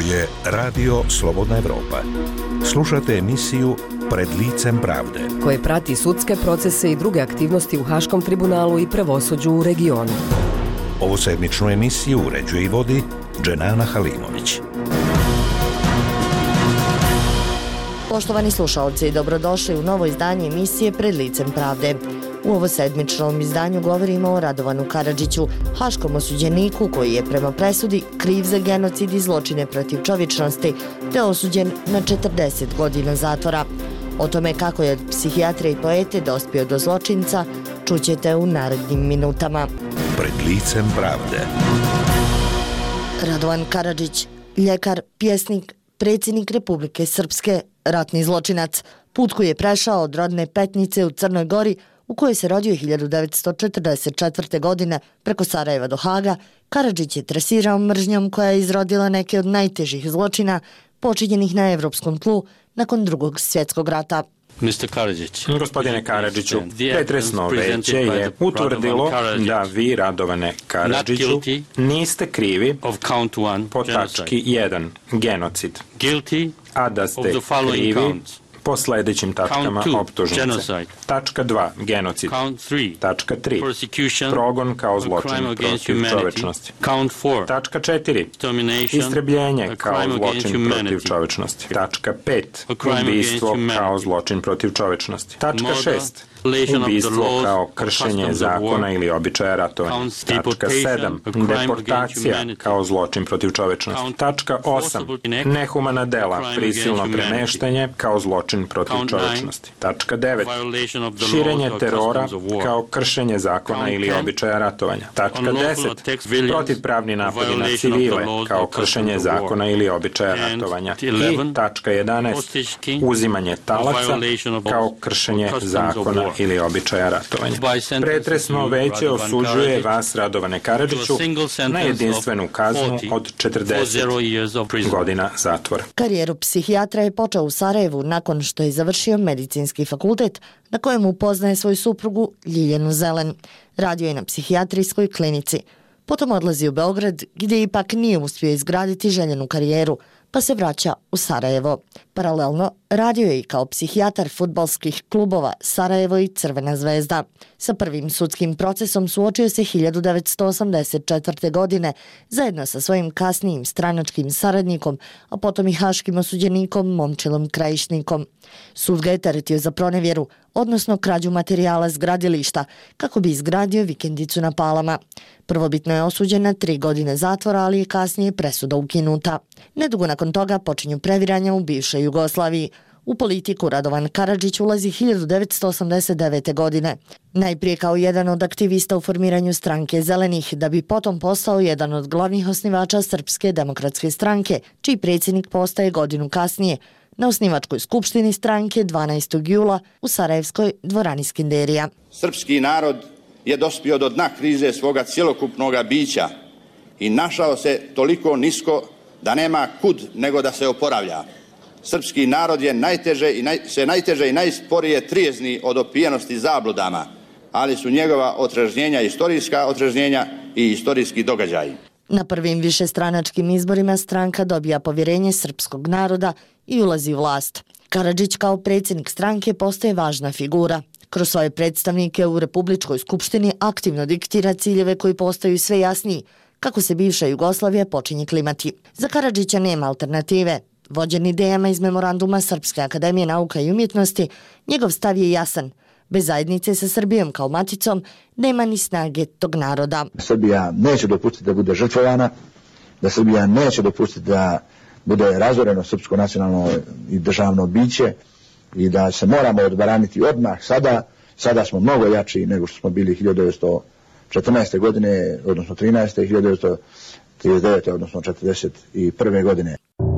je Radio Slobodna Evropa. Slušate emisiju Pred licem pravde, koje prati sudske procese i druge aktivnosti u Haškom tribunalu i pravosuđu u regionu. Ovu sedmičnu emisiju uređuje i vodi Dženana Halimović. Poštovani slušaoci, dobrodošli u novo izdanje emisije Pred licem pravde. U ovo sedmičnom izdanju govorimo o Radovanu Karadžiću, haškom osuđeniku koji je prema presudi kriv za genocid i zločine protiv čovječnosti, te osuđen na 40 godina zatvora. O tome kako je od psihijatra i poete dospio do zločinca, čućete u narednim minutama. Pred licem pravde. Radovan Karadžić, ljekar, pjesnik, predsjednik Republike Srpske, ratni zločinac. Put koji je prešao od rodne Petnice u Crnoj Gori, u kojoj se rodio 1944. godine preko Sarajeva do Haga, Karadžić je tresirao mržnjom koja je izrodila neke od najtežih zločina počinjenih na evropskom tlu nakon Drugog svjetskog rata. Gospodine Karadžiću, pretresno veće je utvrdilo da vi, Radovane Karadžiću, niste krivi po tački 1, genocid, a da ste krivi po sljedećim tačkama optužnice. Tačka 2, genocid. Tačka 3, progon kao zločin protiv čovečnosti. Tačka 4, istrebljenje kao zločin protiv čovečnosti. Tačka 5, ubijstvo kao zločin protiv čovečnosti. Tačka 6, ubijstvo kao kršenje zakona ili običaja ratovanja. Tačka 7, deportacija kao zločin protiv čovečnosti. Tačka 8, nehumana dela, prisilno premeštanje kao zločin protiv čovečnosti. Tačka 9, širenje terora kao kršenje zakona ili običaja ratovanja. Tačka 10, protivpravni napadi na civile kao kršenje zakona ili običaja ratovanja. I tačka 11, uzimanje talaca kao kršenje zakona ili običaja ratovanja. Pretresno veće osuđuje vas, Radovane Karadžiću, na jedinstvenu kaznu od 40 godina zatvora. Karijeru psihijatra je počeo u Sarajevu nakon što je završio medicinski fakultet na kojem upoznaje svoju suprugu Ljiljanu Zelen. Radio je na psihijatrijskoj klinici. Potom odlazi u Beograd gdje ipak nije uspio izgraditi željenu karijeru, pa se vraća u Sarajevo. Paralelno radio je i kao psihijatar fudbalskih klubova Sarajevo i Crvena zvezda. Sa prvim sudskim procesom suočio se 1984. godine zajedno sa svojim kasnijim stranačkim saradnikom, a potom i haškim osuđenikom Momčilom Krajišnikom. Sud ga je teretio za pronevjeru, odnosno krađu materijala s gradilišta, kako bi izgradio vikendicu na Palama. Prvobitno je osuđen na 3 godine zatvora, ali je kasnije presuda ukinuta. Nedugo nakon toga počinju previranja u bivšoj Jugoslaviji. U politiku Radovan Karadžić ulazi 1989. godine. Najprije kao jedan od aktivista u formiranju stranke Zelenih, da bi potom postao jedan od glavnih osnivača Srpske demokratske stranke, čiji predsjednik postaje godinu kasnije, na osnivačkoj skupštini stranke 12. jula u Sarajevskoj dvorani Skenderija. Srpski narod je dospio do dna krize svoga cjelokupnoga bića i našao se toliko nisko da nema kud nego da se oporavlja. Srpski narod je najteže i najsporije trijezni od opijenosti zabludama, ali su njegova otrežnjenja istorijska otrežnjenja i istorijski događaji. Na prvim višestranačkim izborima stranka dobija povjerenje srpskog naroda i ulazi u vlast. Karadžić kao predsjednik stranke postaje važna figura. Kroz svoje predstavnike u Republičkoj skupštini aktivno diktira ciljeve koji postaju sve jasniji, kako se bivša Jugoslavija počinje klimati. Za Karadžića nema alternative. Vođen idejama iz memoranduma Srpske akademije nauka i umjetnosti, njegov stav je jasan. Bez zajednice sa Srbijom kao maticom nema ni snage tog naroda. Srbija neće dopustiti da bude žrtvovana, da Srbija neće dopustiti da bude razoreno srpsko nacionalno i državno biće i da se moramo odbraniti odmah sada smo mnogo jači nego što smo bili 1914. godine, odnosno 13. 1939. odnosno 1941. godine.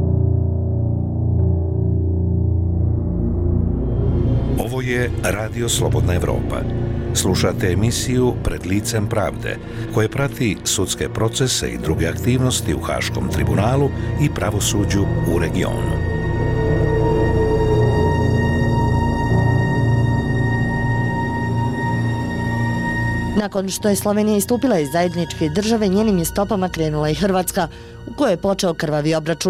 Ovo je Radio Slobodna Evropa. Slušate emisiju Pred licem pravde, koje prati sudske procese i druge aktivnosti u Haškom tribunalu i pravosuđu u regionu. Nakon što je Slovenija istupila iz zajedničke države, njenim je stopama krenula i Hrvatska, u kojoj je počeo krvavi obračun.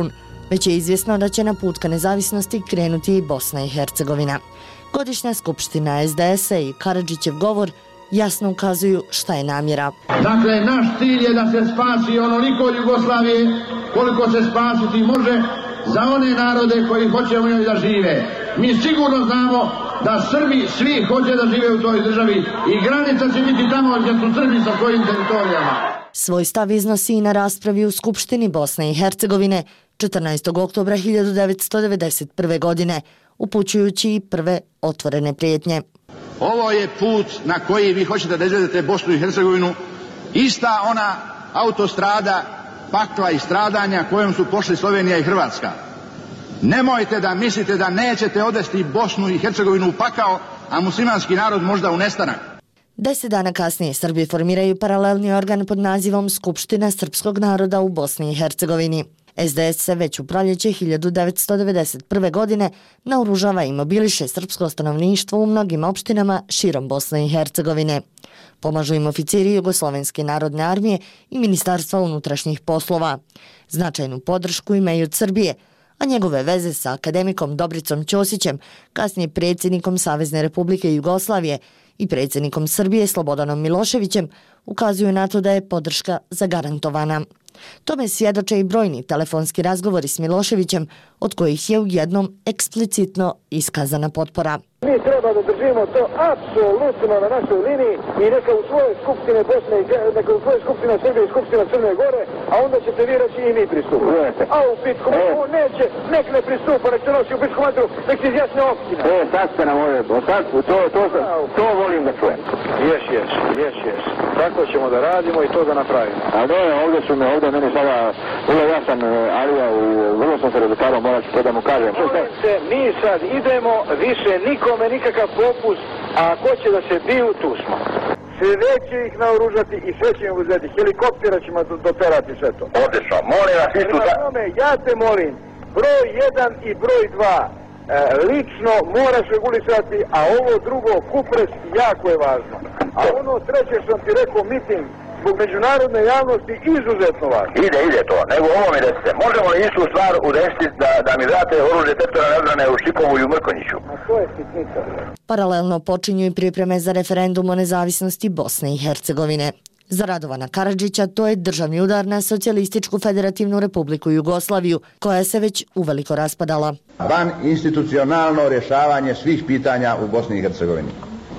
već je izvjesno da će na put ka nezavisnosti krenuti i Bosna i Hercegovina. Godišnja skupština SDS-a i Karadžićev govor jasno ukazuju šta je namjera. Dakle, naš cilj je da se spasi onoliko Jugoslavije koliko se spasiti može za one narode koji hoće u njoj da žive. Mi sigurno znamo da Srbi svi hoće da žive u toj državi i granica će biti tamo gdje su Srbi sa svojim teritorijama. Svoj stav iznosi i na raspravi u Skupštini Bosne i Hercegovine 14. oktobra 1991. godine, upućujući i prve otvorene prijetnje. Ovo je put na koji vi hoćete da izvedete Bosnu i Hercegovinu, ista ona autostrada pakla i stradanja kojom su pošli Slovenija i Hrvatska. Nemojte da mislite da nećete odvesti Bosnu i Hercegovinu u pakao, a muslimanski narod možda u nestanak. 10 dana kasnije Srbi formiraju paralelni organ pod nazivom Skupština srpskog naroda u Bosni i Hercegovini. SDS se već u proljeće 1991. godine naoružava i mobiliše srpsko stanovništvo u mnogim opštinama širom Bosne i Hercegovine. Pomažu im oficiri Jugoslovenske narodne armije i Ministarstva unutrašnjih poslova. Značajnu podršku imaju od Srbije, a njegove veze sa akademikom Dobricom Ćosićem, kasnije predsjednikom Savezne Republike Jugoslavije i predsjednikom Srbije Slobodanom Miloševićem, ukazuju na to da je podrška zagarantovana. Tome svjedoče i brojni telefonski razgovori s Miloševićem, od kojih je u jednom eksplicitno iskazana potpora. Mi treba da držimo to apsolutno na našoj liniji i neka u svoje skupštine Bosne, neka u svoje skupštine Srbije i skupštine Crne Gore, a onda ćete vi reći i mi pristupujete. A u Pitsku on neće, nek ne pristupa, nek se nosi u Pitsku matru, nek se izjasne opština. Sad ste nam ovdje, to volim da čujem. Ješ. Tako ćemo da radimo i to da napravimo. A ovdje meni sada vrlo jasan Alija i vrlo sam se razgovarao, morat ću to da mu kažem. Mi sad idemo, više nikome nikakav popust, a ako će da se biju, tu smo. Sve će ih naoružati i sve će im uzeti. Helikoptera ćemo doterati sve to. Odlično, molim vas istu da... Ja te molim, broj 1 i broj 2 lično moraš regulisati, a ovo drugo, kupres, jako je važno. A ono treće što sam ti rekao, miting, zbog međunarodne javnosti, izuzetno važno. Ide to, nego ovo mi recite. Možemo li istu stvar udesiti da mi date oružje teritorijalne odbrane u Šipovu i u Mrkonjiću? A to je sitnica. Paralelno počinju i pripreme za referendum o nezavisnosti Bosne i Hercegovine. Za Radovana Karadžića to je državni udar na Socijalističku federativnu republiku Jugoslaviju, koja se već uveliko raspadala. Van institucionalno rješavanje svih pitanja u Bosni i Hercegovini.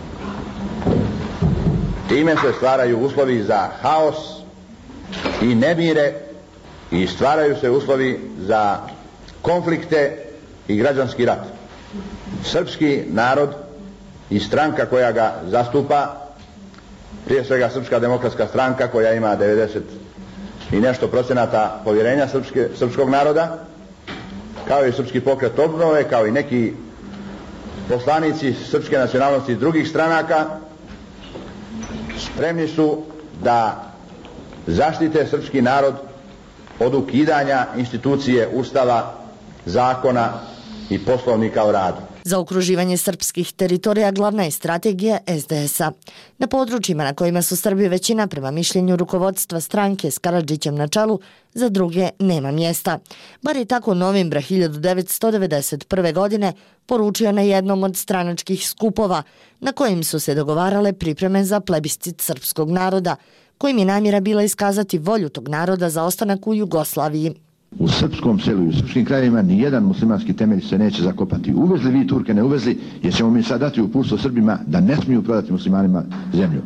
Time se stvaraju uslovi za haos i nemire i stvaraju se uslovi za konflikte i građanski rat. Srpski narod i stranka koja ga zastupa, prije svega Srpska demokratska stranka koja ima 90 i nešto procenata povjerenja srpskog naroda, kao i Srpski pokret obnove, kao i neki poslanici srpske nacionalnosti iz drugih stranaka, spremni su da zaštite srpski narod od ukidanja institucije Ustava, zakona i poslovnika o radu. Za okruživanje srpskih teritorija glavna je strategija SDS-a. Na područjima na kojima su Srbi većina prema mišljenju rukovodstva stranke s Karadžićem na čelu, za druge nema mjesta. Bar je tako novembra 1991. godine poručio na jednom od stranačkih skupova, na kojim su se dogovarale pripreme za plebiscit srpskog naroda, kojim je namjera bila iskazati volju tog naroda za ostanak u Jugoslaviji. U srpskom selu i u srpskim krajevima nijedan muslimanski temelj se neće zakopati. Uvezli vi Turke, ne uvezli, jer ćemo mi sad dati uputstvo Srbima da ne smiju prodati muslimanima zemlju.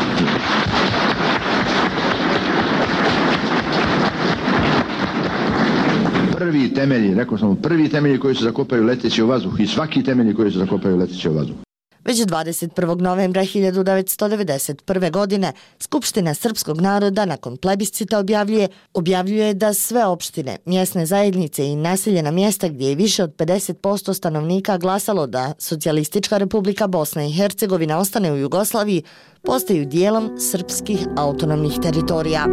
Prvi temelji, rekao sam, prvi temelji koji se zakopaju leteći u vazduh i svaki temelji koji se zakopaju leteći u vazduh. Već 21. novembra 1991. godine Skupština srpskog naroda nakon plebiscita objavljuje da sve opštine, mjesne zajednice i naseljena mjesta gdje je više od 50% stanovnika glasalo da Socijalistička republika Bosna i Hercegovina ostane u Jugoslaviji, postaju dijelom srpskih autonomnih teritorija.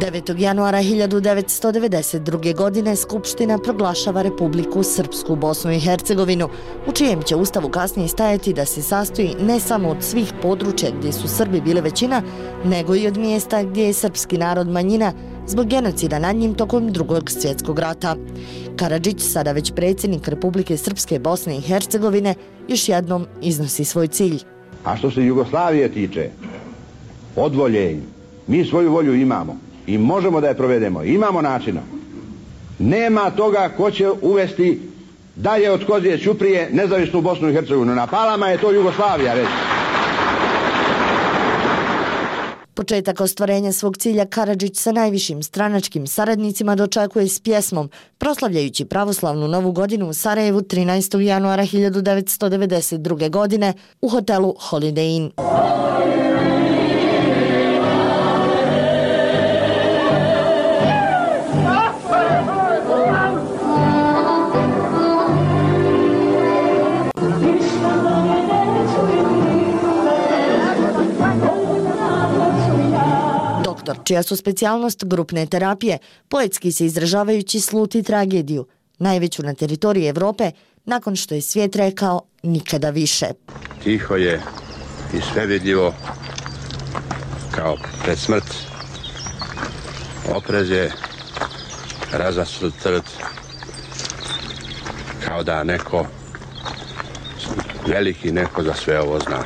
9. januara 1992. godine Skupština proglašava Republiku Srpsku Bosnu i Hercegovinu, u čijem će ustavu kasnije stajati da se sastoji ne samo od svih područja gdje su Srbi bili većina, nego i od mjesta gdje je srpski narod manjina zbog genocida nad njim tokom Drugog svjetskog rata. Karadžić, sada već predsjednik Republike Srpske Bosne i Hercegovine, još jednom iznosi svoj cilj. A što se Jugoslavije tiče, od volje, mi svoju volju imamo i možemo da je provedemo, imamo načina. Nema toga ko će uvesti dalje od Kozije Ćuprije nezavisnu Bosnu i Hercegovinu. Na Palama je to Jugoslavija već. Početak ostvarenja svog cilja Karadžić sa najvišim stranačkim saradnicima dočekuje s pjesmom, proslavljajući pravoslavnu novu godinu u Sarajevu 13. januara 1992. godine u hotelu Holiday Inn. Čija su specijalnost grupne terapije, poetski se izražavajući sluti tragediju, najveću na teritoriji Evrope, nakon što je svijet rekao nikada više. Tiho je i svevidljivo, kao pred smrt. Oprez je razasut trd, kao da neko, veliki neko za sve ovo zna.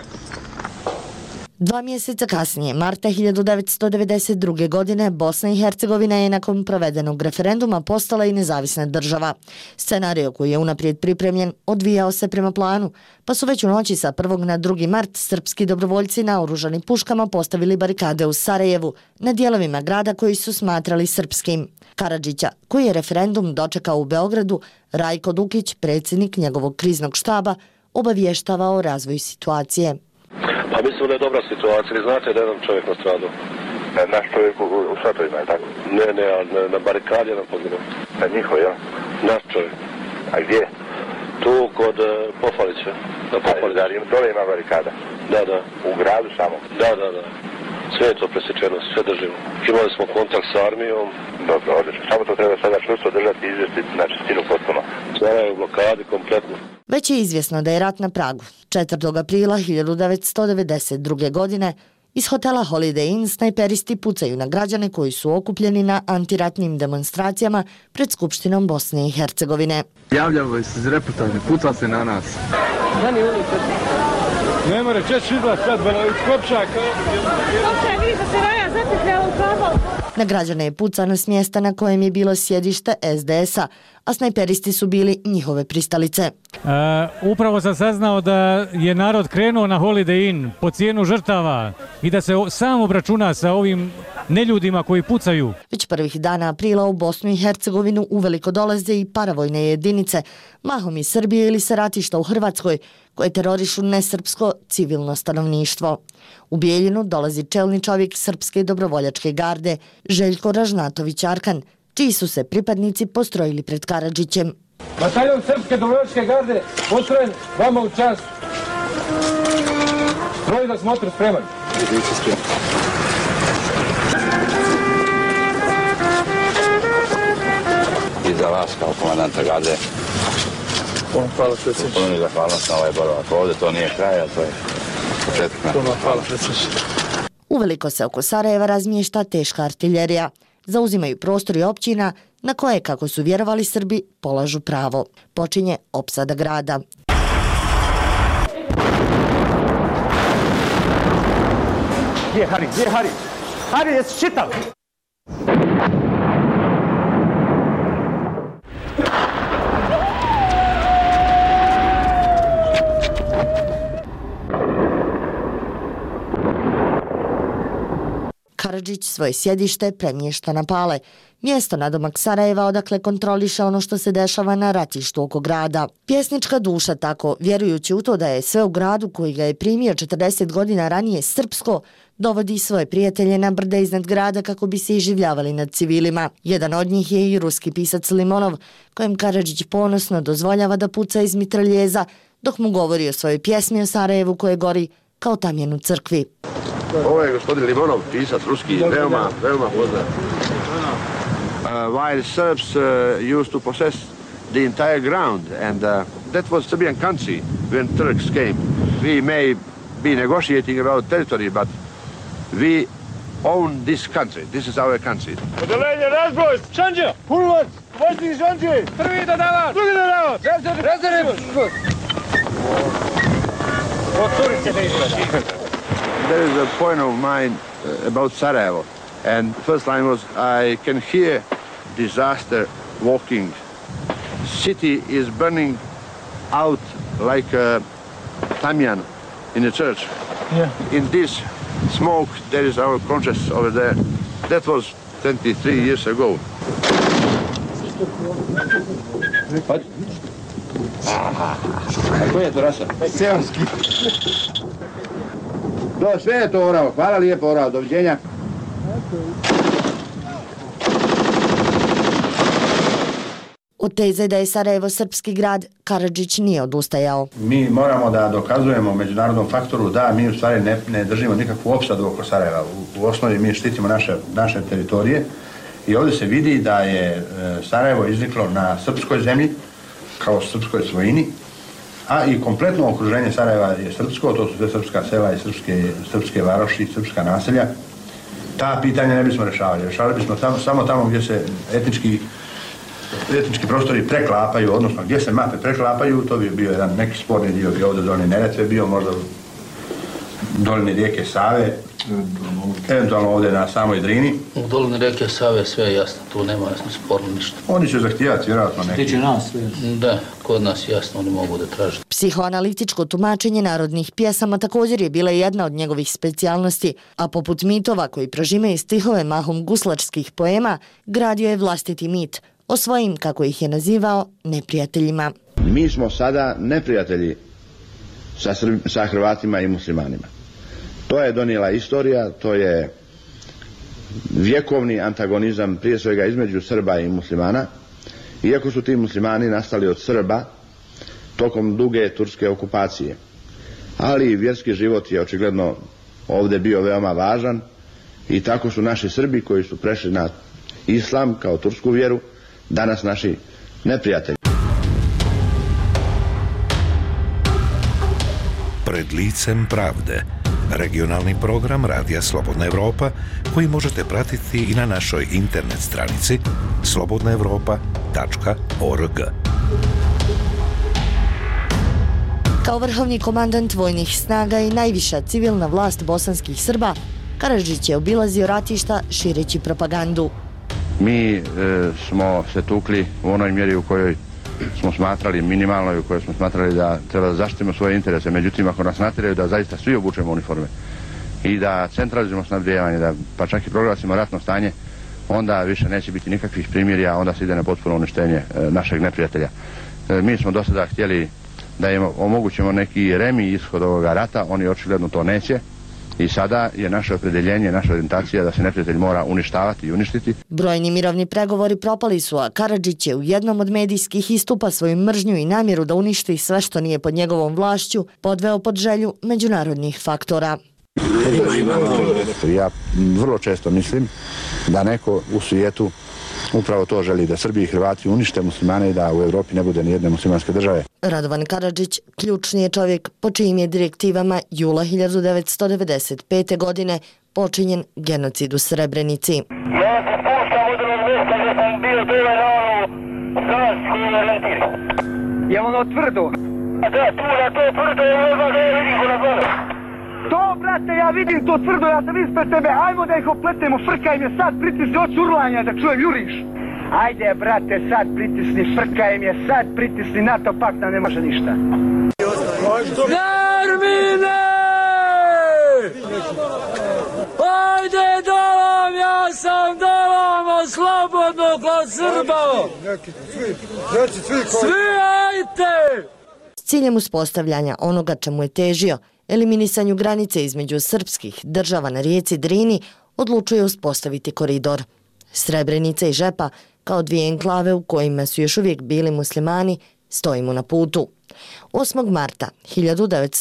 2 mjeseca kasnije, marta 1992. godine, Bosna i Hercegovina je nakon provedenog referenduma postala i nezavisna država. Scenario koji je unaprijed pripremljen odvijao se prema planu, pa su već u noći sa 1. na 2. mart srpski dobrovoljci naoružani puškama postavili barikade u Sarajevu, na dijelovima grada koji su smatrali srpskim. Karadžića, koji je referendum dočekao u Beogradu, Rajko Dukić, predsjednik njegovog kriznog štaba, obavještava o razvoju situacije. Pa mislim da je dobra situacija, vi znate da je jedan čovjek nastradao. Naš čovjek u šatovima, je tako? Ne, na barikadi jedan poginuo. Njihov, ja? Naš čovjek. A gdje? Tu kod Pofalića. Na Pofalića. Dole ima barikada? Da. U gradu samo? Da. Sve je to presječeno, sve držimo. Imali smo kontakt s armijom. Dobro, odlično. Samo to treba sada čvrsto držati i izvesti na čistinu potpuno. Sada je u blokadi kompletno. Već je izvjesno da je rat na pragu. 4. aprila 1992. godine iz hotela Holiday Inn snajperisti pucaju na građane koji su okupljeni na antiratnim demonstracijama pred Skupštinom Bosne i Hercegovine. Javljamo se iz reportažne, puca se na nas. Ne more, češ izlaz sad, iz Kopčaka. Kopčak, vidi da se raja zatekne ovom kabom. Na građane je pucano s mjesta na kojem je bilo sjedište SDS-a, a snajperisti su bili njihove pristalice. Upravo sam saznao da je narod krenuo na Holiday Inn po cijenu žrtava i da se sam obračuna sa ovim neljudima koji pucaju. Već prvih dana aprila u Bosnu i Hercegovinu uveliko dolaze i paravojne jedinice, mahom iz Srbije ili sa ratišta u Hrvatskoj, koje terorišu nesrpsko civilno stanovništvo. U Bijeljinu dolazi čelni čovjek Srpske dobrovoljačke garde, Željko Ražnatović-Arkan, čiji su se pripadnici postrojili pred Karadžićem. Bataljon Srpske dobrovoljačke garde postrojen vama u čast. Stroj za smotru spreman. I za vas kao komandanta garde. Hvala predsjedniče. Puno mi zahvalnost na ovaj boravak ovdje, to nije kraj, a to je početak. Hvala predsjedniče. Uveliko se oko Sarajeva razmješta teška artiljerija. Zauzimaju prostori općina na koje, kako su vjerovali Srbi, polažu pravo. Počinje opsada grada. Gdje je Hari? Hari, jesi čitali? Karadžić svoje sjedište premješta na Pale, mjesto nadomak Sarajeva odakle kontroliše ono što se dešava na ratištu oko grada. Pjesnička duša tako, vjerujući u to da je sve u gradu koji ga je primio 40 godina ranije srpsko, dovodi svoje prijatelje na brde iznad grada kako bi se iživljavali nad civilima. Jedan od njih je i ruski pisac Limonov, kojem Karadžić ponosno dozvoljava da puca iz mitraljeza, dok mu govori o svojoj pjesmi o Sarajevu koje gori kao tamjan u crkvi. Ovo je gospodin Limonov, pisac ruski, veoma poznat. while Serbs used to possess the entire ground, and that was Serbian country when Turks came. We may be negotiating about territory, but we own this country. This is our country. Podelenje, razbroj, šanđe, pulovac, vozni šanđe, prvi dodavac, drugi dodavac, rezerv. Otvorite da izgleda. There is a point of mine about Sarajevo, and first line was, I can hear disaster walking. City is burning out like a tamyan in a church. Yeah. In this smoke, there is our conscience over there. That was 23 years ago. What? A koja je to rasa? Seonski. Sve je to orao. Hvala lijepo orao. Doviđenja. Od teze da je Sarajevo srpski grad, Karadžić nije odustajao. Mi moramo da dokazujemo međunarodnom faktoru da mi u stvari ne držimo nikakvu opsadu oko Sarajeva. U osnovi mi štitimo naše teritorije i ovdje se vidi da je Sarajevo izniklo na srpskoj zemlji, kao srpskoj svojini, a i kompletno okruženje Sarajeva je srpsko, to su sve srpska sela i srpske varoši, srpska naselja. Ta pitanja ne bismo rešavali. Rešavali bismo samo tamo gdje se etnički prostori preklapaju, odnosno gdje se mape preklapaju, to bi bio jedan neki sporni dio, bi ovdje dolini Neretve bio, možda dolini rijeke Save, eventualno ovdje na samoj Drini. U dolini rijeke Save sve je jasno, tu nema jasno sporno ništa. Oni će zahtijevati vjerojatno neki. Tiče nas sve. Da, kod nas jasno oni mogu da traže. Psihoanalitičko tumačenje narodnih pjesama također je bila jedna od njegovih specijalnosti, a poput mitova koji prožime i stihove mahom guslačkih poema, gradio je vlastiti mit o svojim, kako ih je nazivao, neprijateljima. Mi smo sada neprijatelji sa Hrvatima i muslimanima. To je donijela istorija, to je vjekovni antagonizam prije svega između Srba i muslimana, iako su ti muslimani nastali od Srba tokom duge turske okupacije. Ali vjerski život je očigledno ovdje bio veoma važan i tako su naši Srbi koji su prešli na islam kao tursku vjeru danas naši neprijatelji. Pred licem pravde, regionalni program Radija Slobodna Evropa koji možete pratiti i na našoj internet stranici slobodnaevropa.org. Kao vrhovni komandant vojnih snaga i najviša civilna vlast bosanskih Srba, Karadžić je obilazio ratišta šireći propagandu. Mi smo se tukli u onoj mjeri u kojoj smo smatrali minimalno i u kojoj smo smatrali da treba da zaštitimo svoje interese. Međutim, ako nas natjeraju da zaista svi obučemo uniforme i da centralizujemo snabdijevanje, da pa čak i proglasimo ratno stanje, onda više neće biti nikakvih primirja, onda se ide na potpuno uništenje našeg neprijatelja. Mi smo do sada htjeli da im omogućimo neki remi ishod ovoga rata, oni očigledno to neće. I sada je naše opredjeljenje, naša orijentacija da se neprijatelj mora uništavati i uništiti. Brojni mirovni pregovori propali su, a Karadžić je u jednom od medijskih istupa svoju mržnju i namjeru da uništi sve što nije pod njegovom vlašću podveo pod želju međunarodnih faktora. Ja vrlo često mislim da neko u svijetu upravo to želi, da Srbi i Hrvati unište muslimane i da u Evropi ne bude ni jedne muslimanske države. Radovan Karadžić ključni je čovjek po čijim je direktivama jula 1995. godine počinjen genocid u Srebrenici. Ja se spuštam od onog mjesta gdje sam bio dole na onu zrast koju ne letili. Je ono tvrdo? Da, tu na to tvrdo je možda da je vidim na gore. To, brate, ja vidim to tvrdo, ja sam ispred tebe, ajmo da ih opletemo, frkaj me sad, pritisni od urlanja da čujem, juriš. Ajde, brate, sad pritisni, frkaj me, sad pritisni, NATO pakta ne može ništa. Nermine! Ajde do vam, ja sam do vama, slobodno kod Srba! Svi ajte! S ciljem uspostavljanja onoga čemu je težio, eliminisanju granice između srpskih država na rijeci Drini, odlučuje uspostaviti koridor. Srebrenica i Žepa, kao dvije enklave u kojima su još uvijek bili muslimani, stoji mu na putu. 8. marta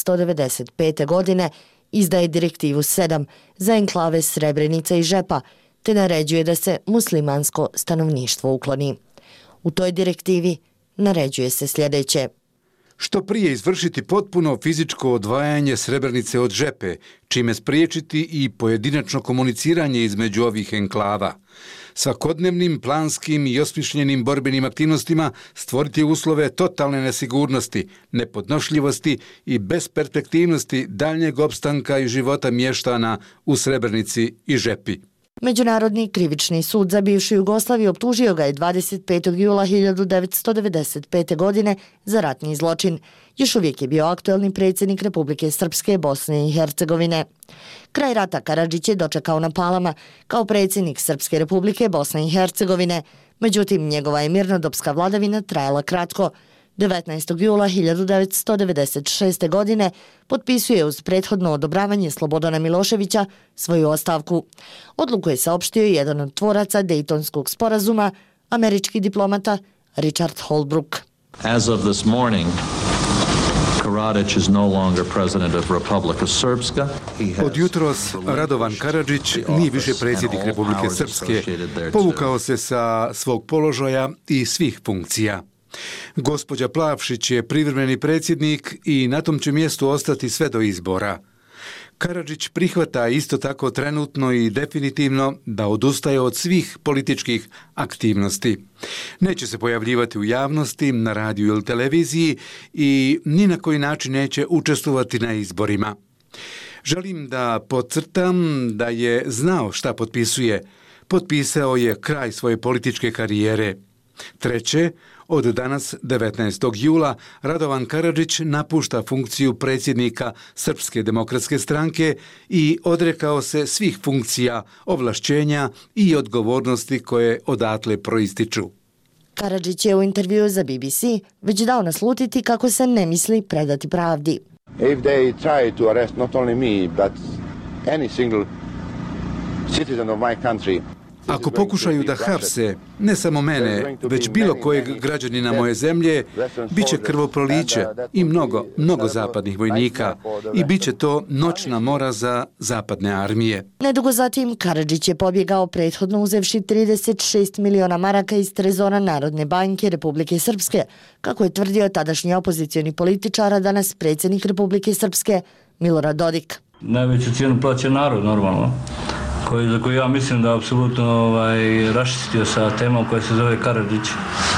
1995. godine izdaje direktivu 7 za enklave Srebrenica i Žepa, te naređuje da se muslimansko stanovništvo ukloni. U toj direktivi naređuje se sljedeće. Što prije izvršiti potpuno fizičko odvajanje Srebrenice od Žepe, čime spriječiti i pojedinačno komuniciranje između ovih enklava. Svakodnevnim, planskim i osmišljenim borbenim aktivnostima stvoriti uslove totalne nesigurnosti, nepodnošljivosti i besperspektivnosti daljnjeg opstanka i života mještana u Srebrenici i Žepi. Međunarodni krivični sud za bivšu Jugoslaviju optužio ga je 25. jula 1995. godine za ratni zločin. Još uvijek je bio aktuelni predsjednik Republike Srpske, Bosne i Hercegovine. Kraj rata Karadžić je dočekao na Palama kao predsjednik Srpske Republike, Bosne i Hercegovine. Međutim, njegova je mirnodopska vladavina trajala kratko. 19. jula 1996. godine potpisuje uz prethodno odobravanje Slobodana Miloševića svoju ostavku. Odluku je saopštio jedan od tvoraca Dejtonskog sporazuma, američki diplomata Richard Holbrooke. As of this morning, Karadzic is no longer president of Republika Srpska. Od jutros Radovan Karadžić nije više predsjednik Republike Srpske. Povukao se sa svog položaja i svih funkcija. Gospođa Plavšić je privremeni predsjednik i na tom će mjestu ostati sve do izbora. Karadžić prihvata isto tako trenutno i definitivno da odustaje od svih političkih aktivnosti. Neće se pojavljivati u javnosti, na radiju ili televiziji i ni na koji način neće učestvovati na izborima. Želim da podcrtam da je znao šta potpisuje. Potpisao je kraj svoje političke karijere. Treće, od danas 19. jula Radovan Karadžić napušta funkciju predsjednika Srpske demokratske stranke i odrekao se svih funkcija, ovlašćenja i odgovornosti koje odatle proističu. Karadžić je u intervjuu za BBC već dao naslutiti kako se ne misli predati pravdi. If they try to arrest not only me, but any single citizen of my country, ako pokušaju da hapse ne samo mene, već bilo kojeg građanina moje zemlje, bit će krvoproliće i mnogo zapadnih vojnika i bit će to noćna mora za zapadne armije. Nedugo zatim Karadžić je pobjegao prethodno uzevši 36 miliona maraka iz trezora Narodne banke Republike Srpske, kako je tvrdio tadašnji opozicioni političar, a danas predsjednik Republike Srpske Milorad Dodik. Najveću cijenu plaća narod, normalno. Za koju ja mislim da apsolutno raščistio sa temom koja se zove Karadžić.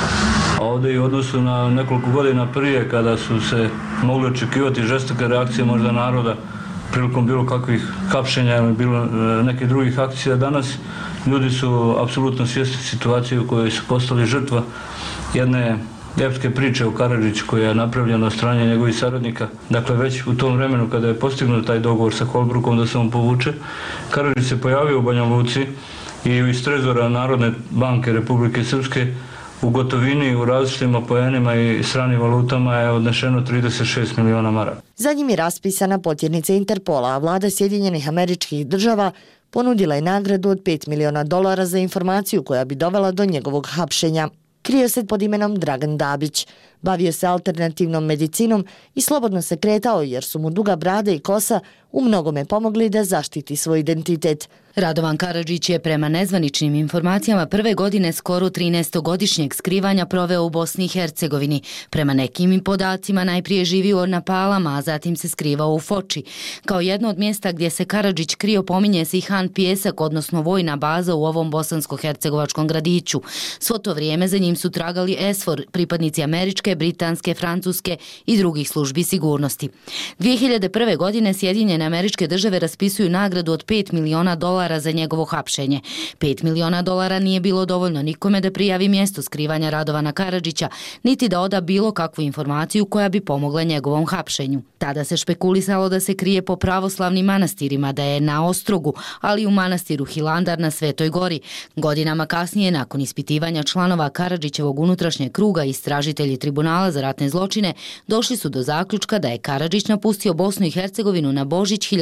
A ovdje i u odnosu na nekoliko godina prije, kada su se mogli očekivati žestoke reakcije možda naroda prilikom bilo kakvih hapšenja ili bilo nekih drugih akcija, danas ljudi su apsolutno svjesni situacije u kojoj su postali žrtva jedne epske priče o Karadžiću koja je napravljena od strane njegovih saradnika. Dakle, već u tom vremenu kada je postignut taj dogovor sa Holbrookom da se on povuče, Karadžić se pojavio u Banja Luci i iz trezora Narodne banke Republike Srpske u gotovini, u različitim apoenima i stranim valutama je odnešeno 36 miliona maraka. Za njim je raspisana potjernica Interpola, a vlada Sjedinjenih Američkih Država ponudila je nagradu od $5 miliona za informaciju koja bi dovela do njegovog hapšenja. Krio se pod imenom Dragan Dabić, bavio se alternativnom medicinom i slobodno se kretao jer su mu duga brada i kosa u mnogome pomogli da zaštiti svoj identitet. Radovan Karadžić je prema nezvaničnim informacijama prve godine skoro 13-godišnjeg skrivanja proveo u Bosni i Hercegovini. Prema nekim podacima najprije živio na Palama, a zatim se skrivao u Foči. Kao jedno od mjesta gdje se Karadžić krio pominje se i Han Pijesak, odnosno vojna baza u ovom bosansko-hercegovačkom gradiću. Svo to vrijeme za njim su tragali SFOR, pripadnici američke, britanske, francuske i drugih službi sigurnosti. 2001. godine Sjedinjene Američke Države raspisuju nagradu od $5 miliona za njegovo hapšenje. $5 miliona nije bilo dovoljno nikome da prijavi mjesto skrivanja Radovana Karadžića, niti da oda bilo kakvu informaciju koja bi pomogla njegovom hapšenju. Tada se špekulisalo da se krije po pravoslavnim manastirima, da je na Ostrogu, ali i u manastiru Hilandar na Svetoj gori. Godinama kasnije, nakon ispitivanja članova Karadžićevog unutrašnjeg kruga, istražitelji Tribunala za ratne zločine došli su do zaključka da je Karadžić napustio Bosnu i Hercegovinu na Božić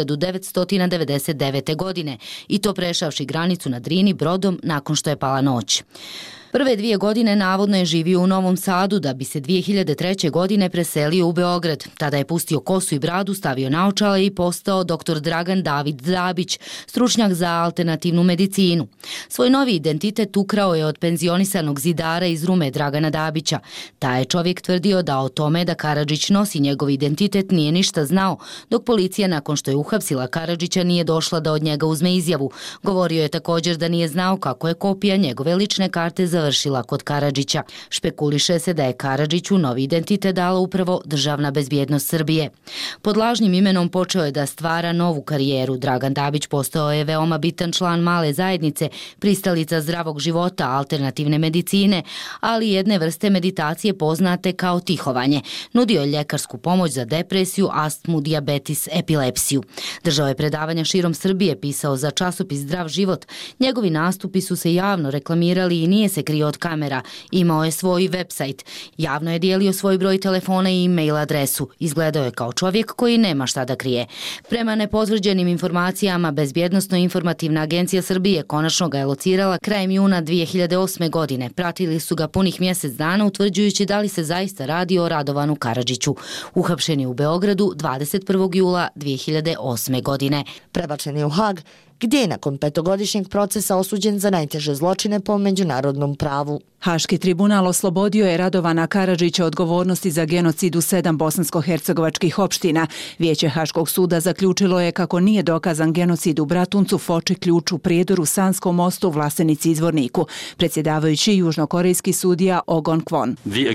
1999. godine i to prešavši granicu na Drini brodom nakon što je pala noć. Prve 2 godine navodno je živio u Novom Sadu da bi se 2003. godine preselio u Beograd. Tada je pustio kosu i bradu, stavio naočale i postao dr. Dragan David Dabić, stručnjak za alternativnu medicinu. Svoj novi identitet ukrao je od penzionisanog zidara iz Rume Dragana Dabića. Taj je čovjek tvrdio da o tome da Karadžić nosi njegov identitet nije ništa znao, dok policija nakon što je uhapsila Karadžića nije došla da od njega uzme izjavu. Govorio je također da nije znao kako je kopija njegove lične karte završila kod Karadžića. Špekuliše se da je Karadžiću novi identitet dala upravo Državna bezbjednost Srbije. Pod lažnim imenom počeo je da stvara novu karijeru. Dragan Dabić postao je veoma bitan član male zajednice, pristalica zdravog života, alternativne medicine, ali jedne vrste meditacije poznate kao tihovanje. Nudio je ljekarsku pomoć za depresiju, astmu, dijabetes, epilepsiju. Držao je predavanja širom Srbije, pisao za časopis Zdrav život. Njegovi nastupi su se javno reklamirali i nije se krio od kamera. Imao je svoj website. Javno je dijelio svoj broj telefona i e-mail adresu. Izgledao je kao čovjek koji nema šta da krije. Prema nepotvrđenim informacijama, Bezbjednosno-informativna agencija Srbije konačno ga je locirala krajem juna 2008. godine. Pratili su ga punih mjesec dana, utvrđujući da li se zaista radi o Radovanu Karadžiću. Uhapšen je u Beogradu 21. jula 2008. godine. Prebačen je u Hag, gdje je nakon 5-godišnjeg procesa osuđen za najteže zločine po međunarodnom pravu. Haški tribunal oslobodio je Radovana Karadžića odgovornosti za genocid u 7 bosansko-hercegovačkih opština. Vijeće Haškog suda zaključilo je kako nije dokazan genocid u Bratuncu, Foči, Ključu, Prijedoru, Sanskom mostu, Vlasenici, Izvorniku. Predsjedavajući južnokorejski sudija Ogon Kwon.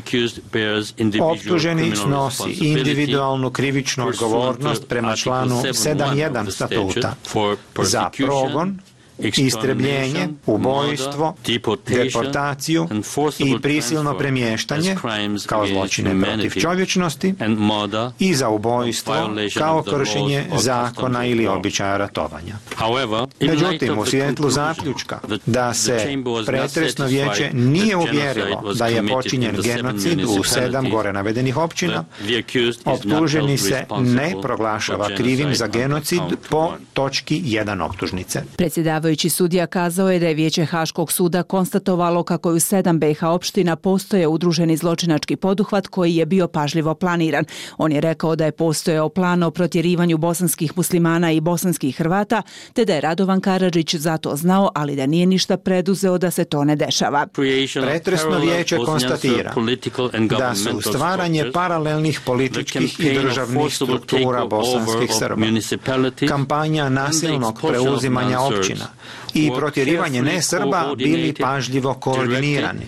Optuženi snosi individualnu krivičnu odgovornost prema članu 7.1 statuta za progon, istrebljenje, ubojstvo, deportaciju i prisilno premještanje kao zločine protiv čovječnosti i za ubojstvo kao kršenje zakona ili običaja ratovanja. Međutim, u svjetlu zaključka da se pretresno vijeće nije uvjerilo da je počinjen genocid u 7 gore navedenih općina, optuženi se ne proglašava krivim za genocid po točki 1 optužnice. Predsjedavajući sudija kazao je da je Vijeće Haškog suda konstatovalo kako je u 7 BiH opština postoje udruženi zločinački poduhvat koji je bio pažljivo planiran. On je rekao da je postojao plan o protjerivanju bosanskih muslimana i bosanskih Hrvata, te da je Radovan Karadžić za to znao, ali da nije ništa preduzeo da se to ne dešava. Pretresno vijeće konstatira da su stvaranje paralelnih političkih i državnih struktura bosanskih Srba, kampanja nasilnog preuzimanja općina i protjerivanje ne-Srba bili pažljivo koordinirani.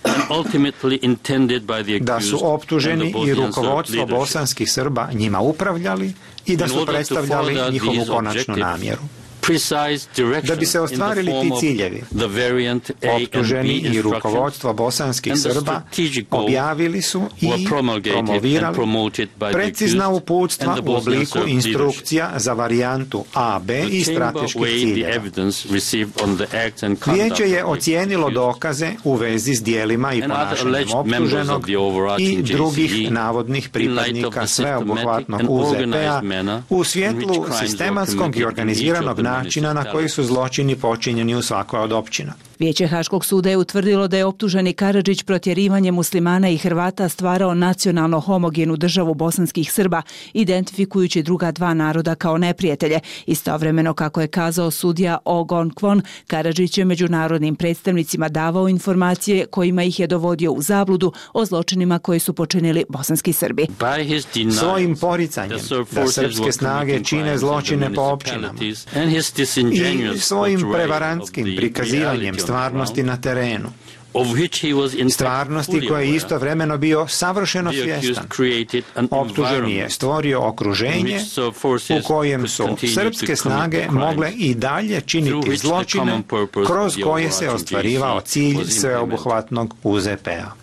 Da su optuženi i rukovodstvo bosanskih Srba njima upravljali i da su predstavljali njihovu konačnu namjeru. Da bi se ostvarili ti ciljevi, optuženi i rukovodstvo bosanskih Srba objavili su i promovirali precizna uputstva u obliku instrukcija za varijantu A, B i strateških ciljeva. Vijeće je ocijenilo dokaze u vezi s dijelima i ponašanjem optuženog i drugih navodnih pripadnika sveobuhvatnog UZP-a u svjetlu sistematskog i organiziranog načina na koji su zločini počinjeni u svakoj od općina. Vijeće Haškog suda je utvrdilo da je optuženi Karadžić protjerivanjem muslimana i Hrvata stvarao nacionalno homogenu državu bosanskih Srba, identifikujući druga 2 naroda kao neprijatelje. Istovremeno, kako je kazao sudija Ogon Kwon, Karadžić je međunarodnim predstavnicima davao informacije kojima ih je dovodio u zabludu o zločinima koje su počinili bosanski Srbi. Svojim poricanjem da srpske snage čine zločine po općinama i svojim prevarantskim prikazivanjem stvarnosti na terenu, stvarnosti koje je istovremeno bio savršeno svjestan, optuženi je stvorio okruženje u kojem su srpske snage mogle i dalje činiti zločine kroz koje se ostvarivao cilj sveobuhvatnog UZP-a.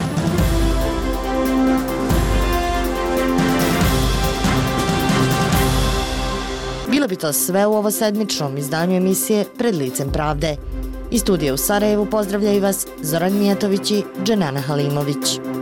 Bilo bi to sve u ovosedmičnom izdanju emisije Pred licem pravde. Iz studija u Sarajevu pozdravljaju vas Zoran Mijatović i Dženana Halimović.